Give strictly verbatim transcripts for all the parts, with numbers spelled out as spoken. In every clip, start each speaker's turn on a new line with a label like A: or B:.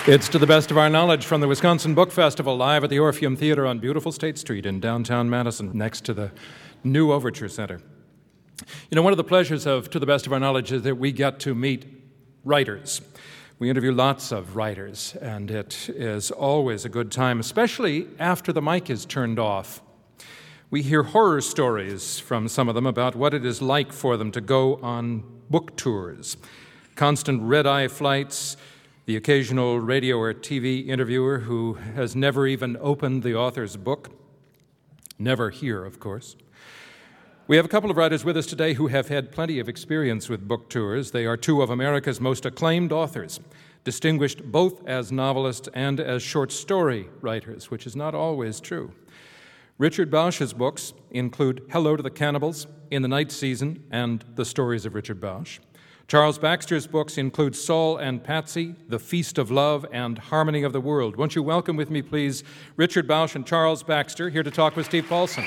A: It's To the Best of Our Knowledge from the Wisconsin Book Festival, live at the Orpheum Theater on beautiful State Street in downtown Madison, next to the new Overture Center. You know, one of the pleasures of To the Best of Our Knowledge is that we get to meet writers. We interview lots of writers, and it is always a good time, especially after the mic is turned off. We hear horror stories from some of them about what it is like for them to go on book tours, constant red-eye flights, the occasional radio or T V interviewer who has never even opened the author's book. Never here, of course. We have a couple of writers with us today who have had plenty of experience with book tours. They are two of America's most acclaimed authors, distinguished both as novelists and as short story writers, which is not always true. Richard Bausch's books include Hello to the Cannibals, In the Night Season, and The Stories of Richard Bausch. Charles Baxter's books include Saul and Patsy, The Feast of Love, and Harmony of the World. Won't you welcome with me, please, Richard Bausch and Charles Baxter, here to talk with Steve Paulson.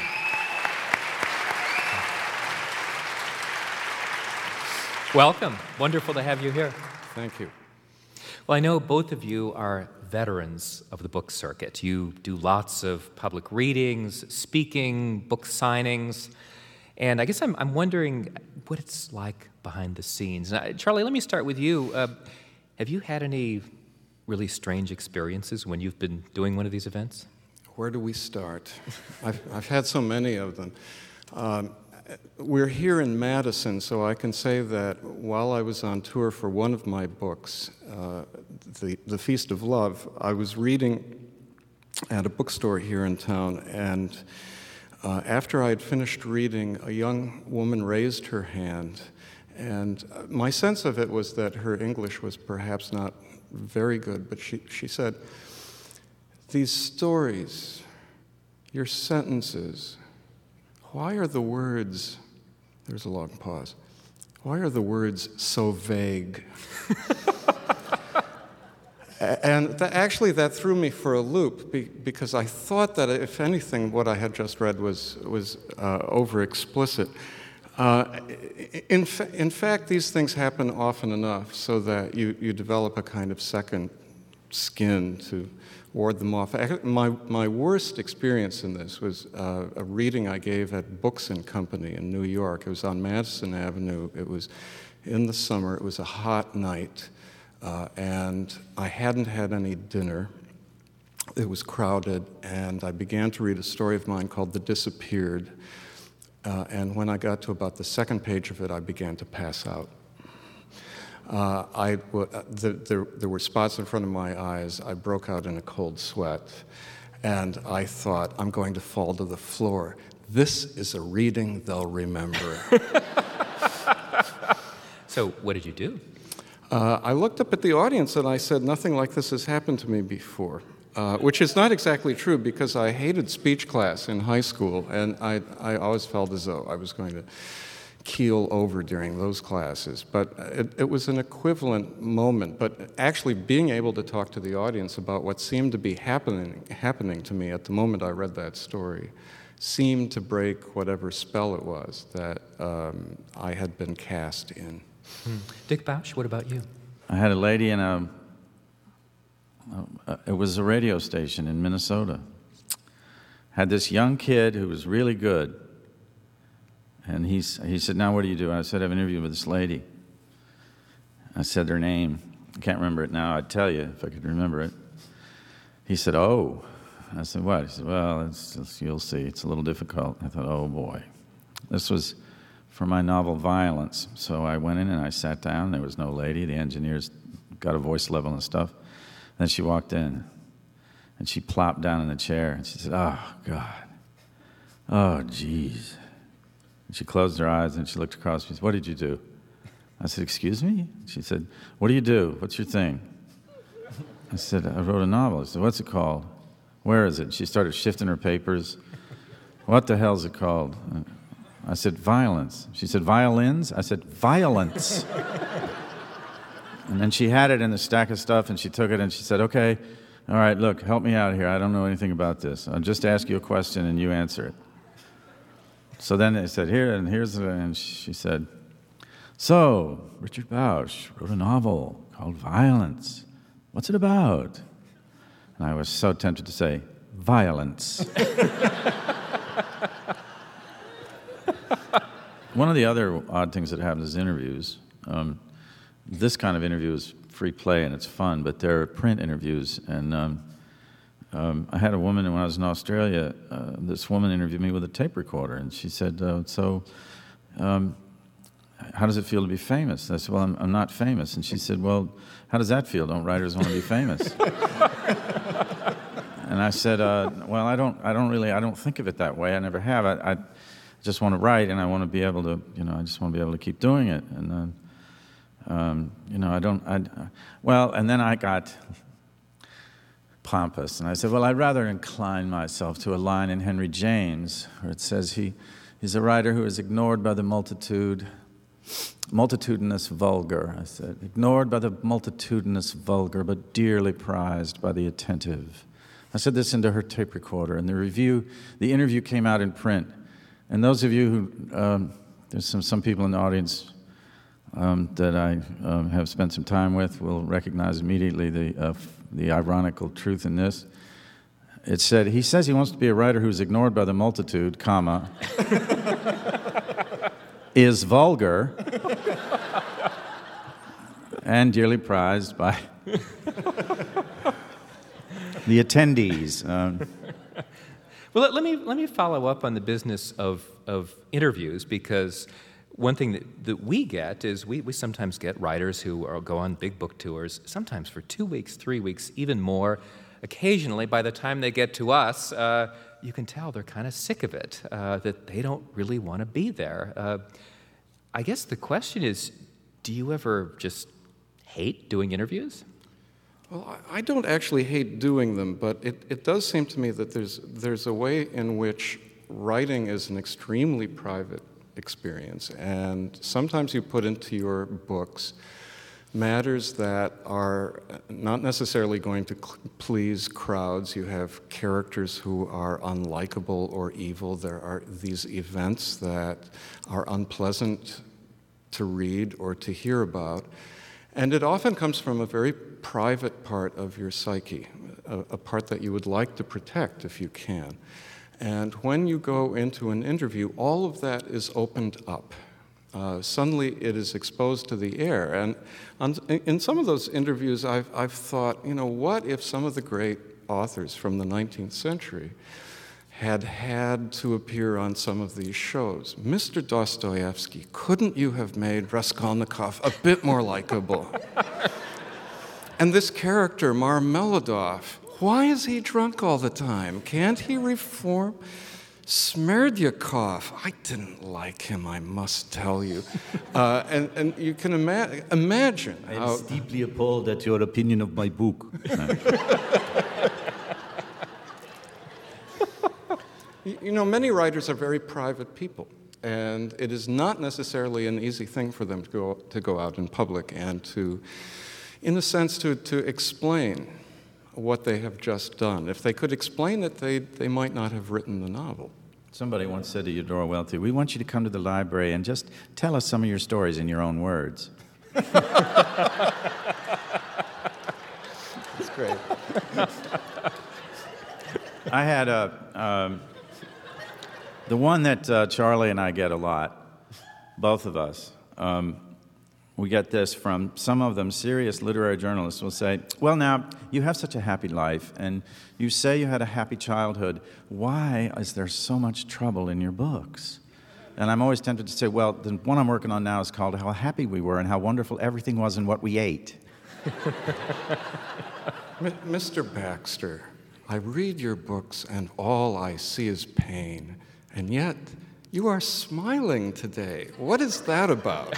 B: Welcome. Wonderful to have you here.
C: Thank you.
B: Well, I know both of you are veterans of the book circuit. You do lots of public readings, speaking, book signings, and I guess I'm, I'm wondering what it's like behind the scenes. Now, Charlie, let me start with you. Uh, have you had any really strange experiences when you've been doing one of these events?
C: Where do we start? I've, I've had so many of them. Um, we're here in Madison, so I can say that while I was on tour for one of my books, uh, the, the Feast of Love, I was reading at a bookstore here in town, and uh, after I had finished reading, a young woman raised her hand. And my sense of it was that her English was perhaps not very good, but she, she said, "These stories, your sentences, why are the words," there's a long pause, "why are the words so vague?" And that, actually that threw me for a loop, be, because I thought that, if anything, what I had just read was, was uh, over-explicit. Uh, in, fa- in fact, these things happen often enough so that you, you develop a kind of second skin to ward them off. My, my worst experience in this was uh, a reading I gave at Books and Company in New York. It was on Madison Avenue. It was in the summer. It was a hot night, uh, and I hadn't had any dinner. It was crowded, and I began to read a story of mine called The Disappeared. Uh, and when I got to about the second page of it, I began to pass out. Uh, I w- the, the, there were spots in front of my eyes. I broke out in a cold sweat, and I thought, I'm going to fall to the floor. This is a reading they'll remember.
B: So what did you do?
C: Uh, I looked up at the audience and I said, nothing like this has happened to me before. Uh, which is not exactly true, because I hated speech class in high school, and I, I always felt as though I was going to keel over during those classes. But it, it was an equivalent moment. But actually being able to talk to the audience about what seemed to be happening, happening to me at the moment I read that story seemed to break whatever spell it was that um, I had been cast in.
B: Hmm. Dick Bausch, what about you?
D: I had a lady in a Uh, it was a radio station in Minnesota. Had this young kid who was really good. And he's, he said, "Now what do you do?" I said, "I have an interview with this lady." I said her name. I can't remember it now. I'd tell you if I could remember it. He said, "Oh." I said, "What?" He said, "Well, it's just, you'll see. It's a little difficult." I thought, oh boy. This was for my novel Violence. So I went in and I sat down. There was no lady. The engineers got a voice level and stuff. Then she walked in, and she plopped down in the chair, and she said, "Oh, God. Oh, geez." And she closed her eyes, and she looked across. She said, "What did you do?" I said, "Excuse me?" She said, "What do you do? What's your thing?" I said, "I wrote a novel." She said, "What's it called? Where is it?" She started shifting her papers. "What the hell's it called?" I said, "Violence." She said, "Violins?" I said, "Violence." And then she had it in the stack of stuff, and she took it, and she said, "Okay, all right, look, help me out here. I don't know anything about this. I'll just ask you a question, and you answer it." So then they said, "Here, and here's," the, and she said, "So, Richard Bausch wrote a novel called Violence. "What's it about?" And I was so tempted to say, "Violence." One of the other odd things that happens is interviews. Um, this kind of interview is free play and it's fun, but there are print interviews. And um, um, I had a woman, when I was in Australia, uh, this woman interviewed me with a tape recorder, and she said, uh, so um, how does it feel to be famous? I said, well, I'm, I'm not famous. And she said, well, how does that feel? Don't writers want to be famous? And I said, uh, well, I don't, I don't really, I don't think of it that way. I never have. I, I just want to write, and I want to be able to, you know, I just want to be able to keep doing it. And, uh, um, you know, I don't, I, well, and then I got pompous, and I said, well, I'd rather incline myself to a line in Henry James, where it says he, he's a writer who is ignored by the multitude, multitudinous vulgar, I said, ignored by the multitudinous vulgar, but dearly prized by the attentive. I said this into her tape recorder, and the review, the interview came out in print. And those of you who, um, there's some, some people in the audience um, that I um, have spent some time with will recognize immediately the, uh, the ironical truth in this. It said, he says he wants to be a writer who's ignored by the multitude, comma, is vulgar, and dearly prized by the attendees. Um,
B: well, let, let me let me follow up on the business of of interviews, because one thing that, that we get is we, we sometimes get writers who are, go on big book tours, sometimes for two weeks, three weeks, even more. Occasionally, by the time they get to us, uh, you can tell they're kind of sick of it, uh, that they don't really want to be there. Uh, I guess the question is, do you ever just hate doing interviews?
C: Well, I don't actually hate doing them, but it, it does seem to me that there's, there's a way in which writing is an extremely private experience, and sometimes you put into your books matters that are not necessarily going to please crowds. You have characters who are unlikable or evil. There are these events that are unpleasant to read or to hear about. And it often comes from a very private part of your psyche, a, a part that you would like to protect if you can. And when you go into an interview, all of that is opened up. Uh, suddenly it is exposed to the air. And on, in some of those interviews, I've, I've thought, you know, what if some of the great authors from the nineteenth century had had to appear on some of these shows? Mister Dostoevsky, couldn't you have made Raskolnikov a bit more likable? And this character, Marmeladov, why is he drunk all the time? Can't he reform? Smerdyakov, I didn't like him, I must tell you. Uh, and, and you can ima- imagine
E: I am
C: how...
E: deeply appalled at your opinion of my book.
C: You know, many writers are very private people, and it is not necessarily an easy thing for them to go, to go out in public and to, in a sense, to, to explain what they have just done. If they could explain it, they, they might not have written the novel.
D: Somebody once said to Eudora Welty, we want you to come to the library and just tell us some of your stories in your own words.
C: That's great.
D: I had a, um, the one that uh, Charlie and I get a lot, both of us, um, we get this from some of them. Serious literary journalists will say, well, now, you have such a happy life, and you say you had a happy childhood. Why is there so much trouble in your books? And I'm always tempted to say, well, the one I'm working on now is called How Happy We Were and How Wonderful Everything Was and What We Ate.
C: Mister Baxter, I read your books and all I see is pain, and yet you are smiling today. What is that about?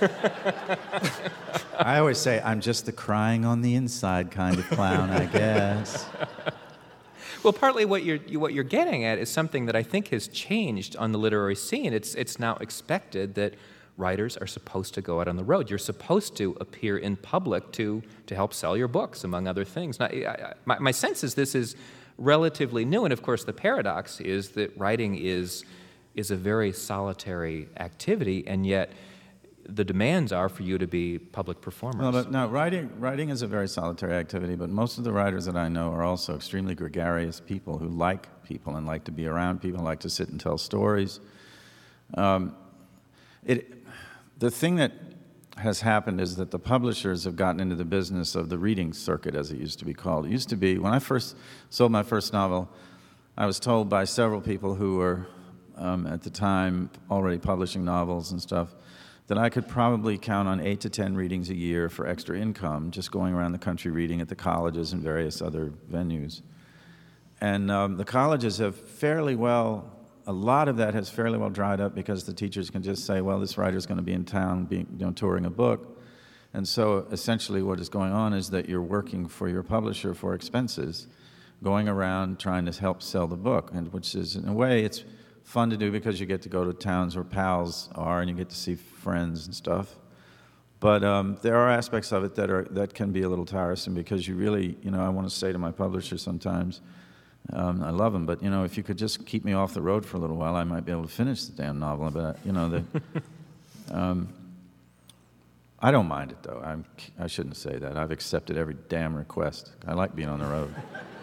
D: I always say, I'm just the crying on the inside kind of clown, I guess.
B: Well, partly what you're what you're getting at is something that I think has changed on the literary scene. It's it's now expected that writers are supposed to go out on the road. You're supposed to appear in public to to help sell your books, among other things. Now, I, I, my, my sense is this is relatively new, and of course the paradox is that writing is is a very solitary activity, and yet the demands are for you to be public performers.
D: Well, but no, writing, writing is a very solitary activity, but most of the writers that I know are also extremely gregarious people who like people and like to be around people, like to sit and tell stories. Um, it, the thing that has happened is that the publishers have gotten into the business of the reading circuit, as it used to be called. It used to be, when I first sold my first novel, I was told by several people who were, um, at the time, already publishing novels and stuff, that I could probably count on eight to ten readings a year for extra income, just going around the country reading at the colleges and various other venues. And um, the colleges have fairly well, a lot of that has fairly well dried up because the teachers can just say, well, this writer's going to be in town being, you know, touring a book. And so essentially what is going on is that you're working for your publisher for expenses, going around trying to help sell the book, and which is, in a way, it's fun to do because you get to go to towns where pals are and you get to see friends and stuff. But um, there are aspects of it that are that can be a little tiresome because you really, you know, I want to say to my publisher sometimes, um, I love him, but, you know, if you could just keep me off the road for a little while, I might be able to finish the damn novel. But, you know, the, um, I don't mind it, though. I'm, I shouldn't say that. I've accepted every damn request. I like being on the road.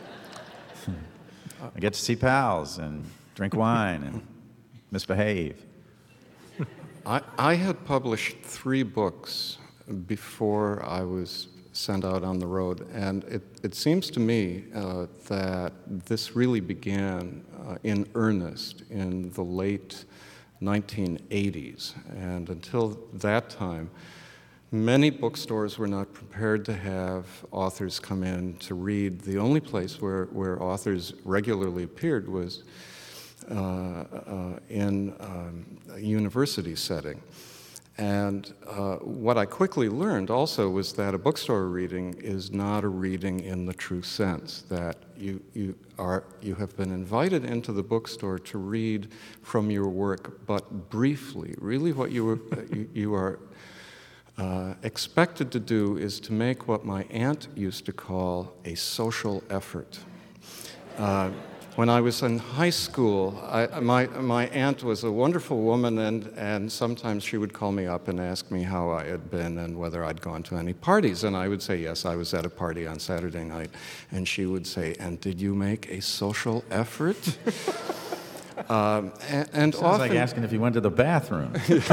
D: I get to see pals and drink wine and misbehave.
C: I, I had published three books before I was sent out on the road, and it, it seems to me uh, that this really began uh, in earnest in the late nineteen eighties, and until that time, many bookstores were not prepared to have authors come in to read. The only place where, where authors regularly appeared was uh, uh, in um, a university setting. And uh, what I quickly learned also was that a bookstore reading is not a reading in the true sense, that you, you, are, you have been invited into the bookstore to read from your work, but briefly. Really what you, were, you, you are Uh, expected to do is to make what my aunt used to call a social effort. Uh, when I was in high school, I, my, my aunt was a wonderful woman, and, and sometimes she would call me up and ask me how I had been and whether I'd gone to any parties. And I would say, yes, I was at a party on Saturday night. And she would say, and did you make a social effort? um, and and
D: Sounds
C: often,
D: like asking if you went to the bathroom.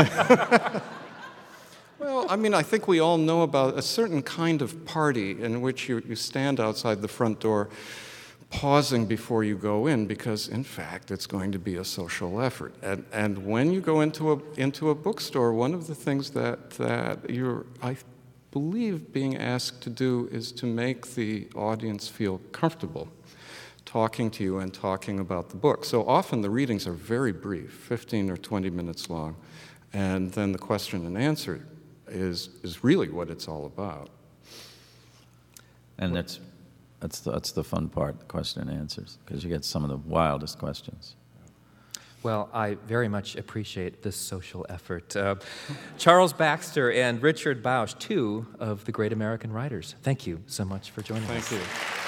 C: Well, I mean, I think we all know about a certain kind of party in which you, you stand outside the front door pausing before you go in because, in fact, it's going to be a social effort. And, and when you go into a, into a bookstore, one of the things that, that you're, I believe, being asked to do is to make the audience feel comfortable talking to you and talking about the book. So often the readings are very brief, fifteen or twenty minutes long, and then the question and answer is is really what it's all about.
D: And that's that's the, that's the fun part, the question and answers, because you get some of the wildest questions.
B: Well, I very much appreciate this social effort. Uh, Charles Baxter and Richard Bausch, two of the great American writers. Thank you so much for joining
C: Thank
B: us.
C: you.